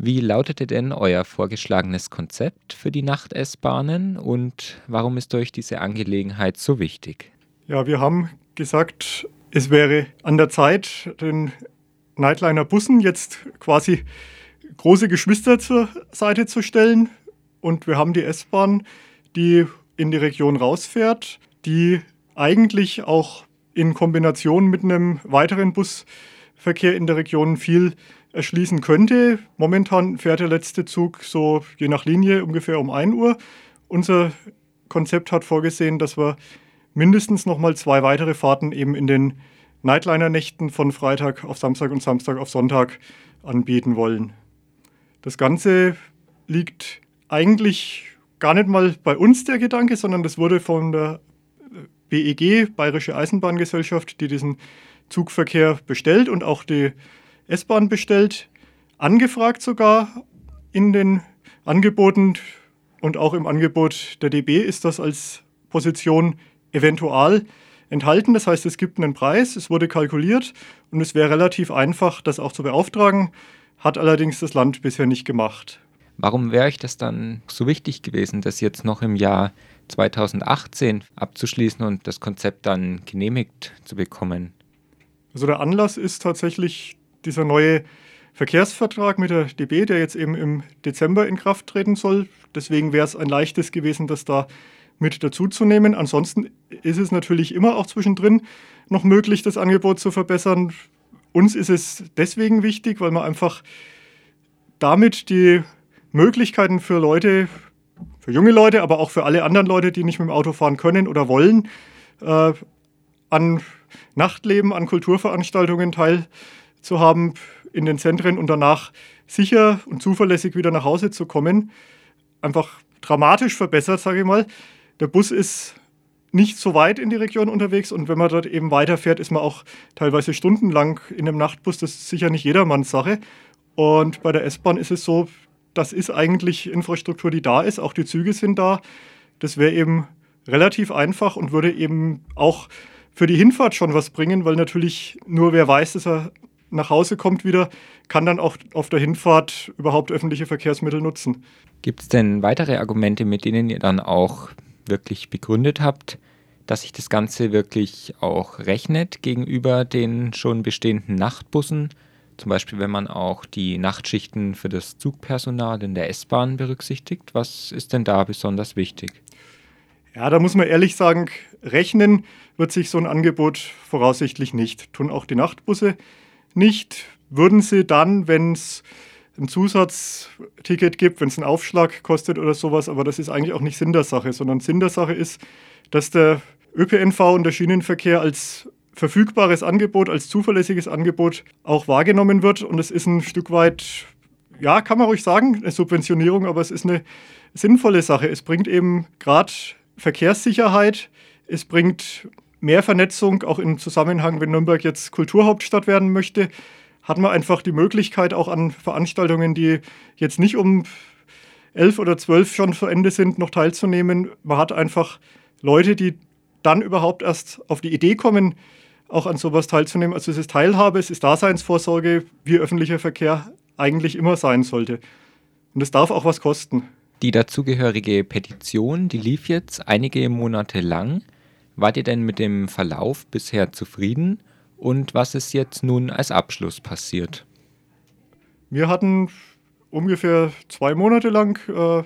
Wie lautete denn euer vorgeschlagenes Konzept für die Nacht-S-Bahnen und warum ist euch diese Angelegenheit so wichtig? Ja, wir haben gesagt, es wäre an der Zeit, den Nightliner-Bussen jetzt quasi große Geschwister zur Seite zu stellen. Und wir haben die S-Bahn, die in die Region rausfährt, die eigentlich auch in Kombination mit einem weiteren Busverkehr in der Region viel erschließen könnte. Momentan fährt der letzte Zug so je nach Linie ungefähr um 1 Uhr. Unser Konzept hat vorgesehen, dass wir mindestens nochmal 2 weitere Fahrten eben in den Nightliner-Nächten von Freitag auf Samstag und Samstag auf Sonntag anbieten wollen. Das Ganze liegt eigentlich gar nicht mal bei uns, der Gedanke, sondern das wurde von der BEG, Bayerische Eisenbahngesellschaft, die diesen Zugverkehr bestellt und auch die S-Bahn bestellt, angefragt sogar in den Angeboten und auch im Angebot der DB ist das als Position eventual enthalten. Das heißt, es gibt einen Preis, es wurde kalkuliert und es wäre relativ einfach, das auch zu beauftragen, hat allerdings das Land bisher nicht gemacht. Warum wäre euch das dann so wichtig gewesen, das jetzt noch im Jahr 2018 abzuschließen und das Konzept dann genehmigt zu bekommen? Also der Anlass ist tatsächlich dieser neue Verkehrsvertrag mit der DB, der jetzt eben im Dezember in Kraft treten soll. Deswegen wäre es ein leichtes gewesen, das da mit dazuzunehmen. Ansonsten ist es natürlich immer auch zwischendrin noch möglich, das Angebot zu verbessern. Uns ist es deswegen wichtig, weil man einfach damit die Möglichkeiten für Leute, für junge Leute, aber auch für alle anderen Leute, die nicht mit dem Auto fahren können oder wollen, an Nachtleben, an Kulturveranstaltungen teilzuhaben in den Zentren und danach sicher und zuverlässig wieder nach Hause zu kommen, einfach dramatisch verbessert, sage ich mal. Der Bus ist nicht so weit in die Region unterwegs und wenn man dort eben weiterfährt, ist man auch teilweise stundenlang in einem Nachtbus. Das ist sicher nicht jedermanns Sache. Und bei der S-Bahn ist es so, das ist eigentlich Infrastruktur, die da ist. Auch die Züge sind da. Das wäre eben relativ einfach und würde eben auch für die Hinfahrt schon was bringen, weil natürlich nur wer weiß, dass er nach Hause kommt wieder, kann dann auch auf der Hinfahrt überhaupt öffentliche Verkehrsmittel nutzen. Gibt es denn weitere Argumente, mit denen ihr dann auch wirklich begründet habt, dass sich das Ganze wirklich auch rechnet gegenüber den schon bestehenden Nachtbussen? Zum Beispiel, wenn man auch die Nachtschichten für das Zugpersonal in der S-Bahn berücksichtigt. Was ist denn da besonders wichtig? Ja, da muss man ehrlich sagen, rechnen wird sich so ein Angebot voraussichtlich nicht. Tun auch die Nachtbusse nicht. Würden sie dann, wenn es ein Zusatzticket gibt, wenn es einen Aufschlag kostet oder sowas, aber das ist eigentlich auch nicht Sinn der Sache, sondern Sinn der Sache ist, dass der ÖPNV und der Schienenverkehr als verfügbares Angebot, als zuverlässiges Angebot auch wahrgenommen wird. Und es ist ein Stück weit, ja, kann man ruhig sagen, eine Subventionierung, aber es ist eine sinnvolle Sache. Es bringt eben gerade Verkehrssicherheit, es bringt mehr Vernetzung, auch im Zusammenhang, wenn Nürnberg jetzt Kulturhauptstadt werden möchte, hat man einfach die Möglichkeit, auch an Veranstaltungen, die jetzt nicht um 11 oder 12 schon zu Ende sind, noch teilzunehmen. Man hat einfach Leute, die dann überhaupt erst auf die Idee kommen, auch an sowas teilzunehmen. Also es ist Teilhabe, es ist Daseinsvorsorge, wie öffentlicher Verkehr eigentlich immer sein sollte. Und es darf auch was kosten. Die dazugehörige Petition, die lief jetzt einige Monate lang. Wart ihr denn mit dem Verlauf bisher zufrieden? Und was ist jetzt nun als Abschluss passiert? Wir hatten ungefähr 2 Monate lang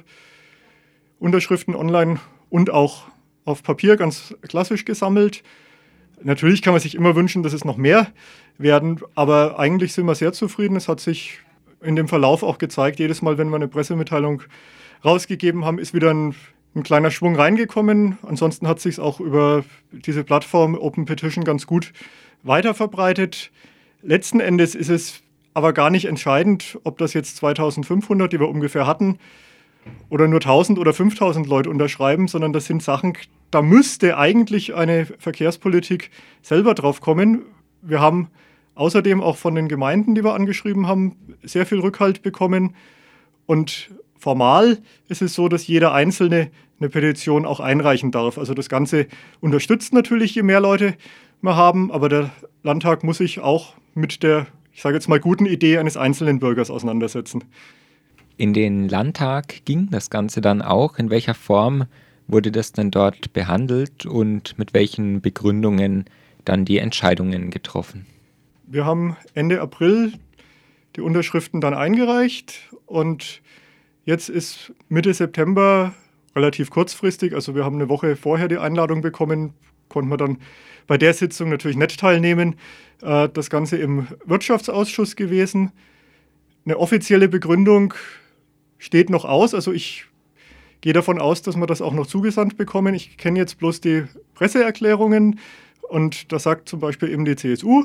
Unterschriften online und auch auf Papier ganz klassisch gesammelt. Natürlich kann man sich immer wünschen, dass es noch mehr werden, aber eigentlich sind wir sehr zufrieden. Es hat sich in dem Verlauf auch gezeigt, jedes Mal, wenn wir eine Pressemitteilung rausgegeben haben, ist wieder ein kleiner Schwung reingekommen. Ansonsten hat sich es auch über diese Plattform Open Petition ganz gut weiterverbreitet. Letzten Endes ist es aber gar nicht entscheidend, ob das jetzt 2500, die wir ungefähr hatten, oder nur 1000 oder 5000 Leute unterschreiben, sondern das sind Sachen, da müsste eigentlich eine Verkehrspolitik selber drauf kommen. Wir haben außerdem auch von den Gemeinden, die wir angeschrieben haben, sehr viel Rückhalt bekommen. Und formal ist es so, dass jeder Einzelne eine Petition auch einreichen darf. Also das Ganze unterstützt natürlich, je mehr Leute wir haben, aber der Landtag muss sich auch mit der, ich sage jetzt mal, guten Idee eines einzelnen Bürgers auseinandersetzen. In den Landtag ging das Ganze dann auch. In welcher Form wurde das denn dort behandelt und mit welchen Begründungen dann die Entscheidungen getroffen? Wir haben Ende April die Unterschriften dann eingereicht und jetzt ist Mitte September relativ kurzfristig, also wir haben eine Woche vorher die Einladung bekommen, konnten wir dann bei der Sitzung natürlich nicht teilnehmen. Das Ganze im Wirtschaftsausschuss gewesen. Eine offizielle Begründung steht noch aus, also ich gehe davon aus, dass wir das auch noch zugesandt bekommen. Ich kenne jetzt bloß die Presseerklärungen und da sagt zum Beispiel eben die CSU,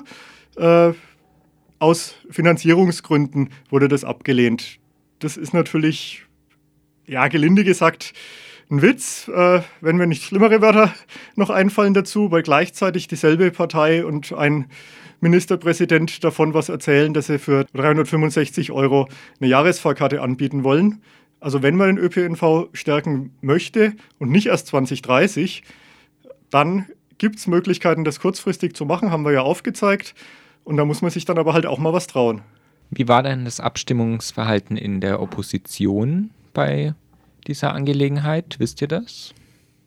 aus Finanzierungsgründen wurde das abgelehnt. Das ist natürlich, ja, gelinde gesagt, ein Witz, wenn mir nicht schlimmere Wörter noch einfallen dazu, weil gleichzeitig dieselbe Partei und ein Ministerpräsident davon was erzählen, dass sie für 365 € eine Jahresfahrkarte anbieten wollen. Also wenn man den ÖPNV stärken möchte und nicht erst 2030, dann gibt es Möglichkeiten, das kurzfristig zu machen, haben wir ja aufgezeigt. Und da muss man sich dann aber halt auch mal was trauen. Wie war denn das Abstimmungsverhalten in der Opposition bei dieser Angelegenheit? Wisst ihr das?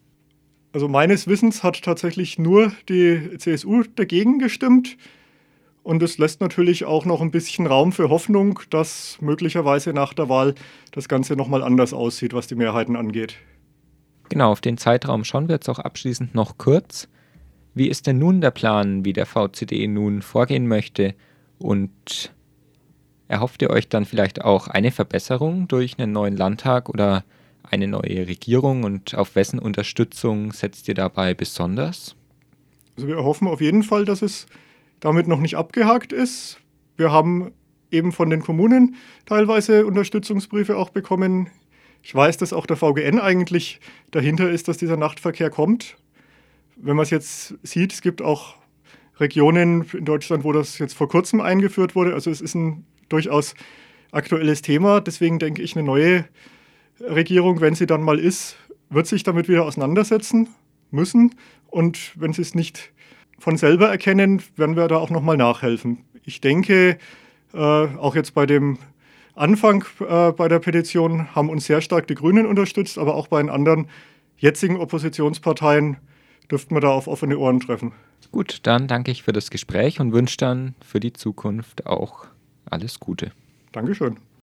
Also meines Wissens hat tatsächlich nur die CSU dagegen gestimmt. Und es lässt natürlich auch noch ein bisschen Raum für Hoffnung, dass möglicherweise nach der Wahl das Ganze nochmal anders aussieht, was die Mehrheiten angeht. Genau, auf den Zeitraum schauen wir jetzt auch abschließend noch kurz. Wie ist denn nun der Plan, wie der VCD nun vorgehen möchte? Und erhofft ihr euch dann vielleicht auch eine Verbesserung durch einen neuen Landtag oder eine neue Regierung? Und auf wessen Unterstützung setzt ihr dabei besonders? Also wir erhoffen auf jeden Fall, dass es damit noch nicht abgehakt ist. Wir haben eben von den Kommunen teilweise Unterstützungsbriefe auch bekommen. Ich weiß, dass auch der VGN eigentlich dahinter ist, dass dieser Nachtverkehr kommt. Wenn man es jetzt sieht, es gibt auch Regionen in Deutschland, wo das jetzt vor kurzem eingeführt wurde. Also es ist ein durchaus aktuelles Thema. Deswegen denke ich, eine neue Regierung, wenn sie dann mal ist, wird sich damit wieder auseinandersetzen müssen. Und wenn sie es nicht von selber erkennen, werden wir da auch nochmal nachhelfen. Ich denke, auch jetzt bei dem Anfang bei der Petition haben uns sehr stark die Grünen unterstützt, aber auch bei den anderen jetzigen Oppositionsparteien dürften wir da auf offene Ohren treffen. Gut, dann danke ich für das Gespräch und wünsche dann für die Zukunft auch alles Gute. Dankeschön.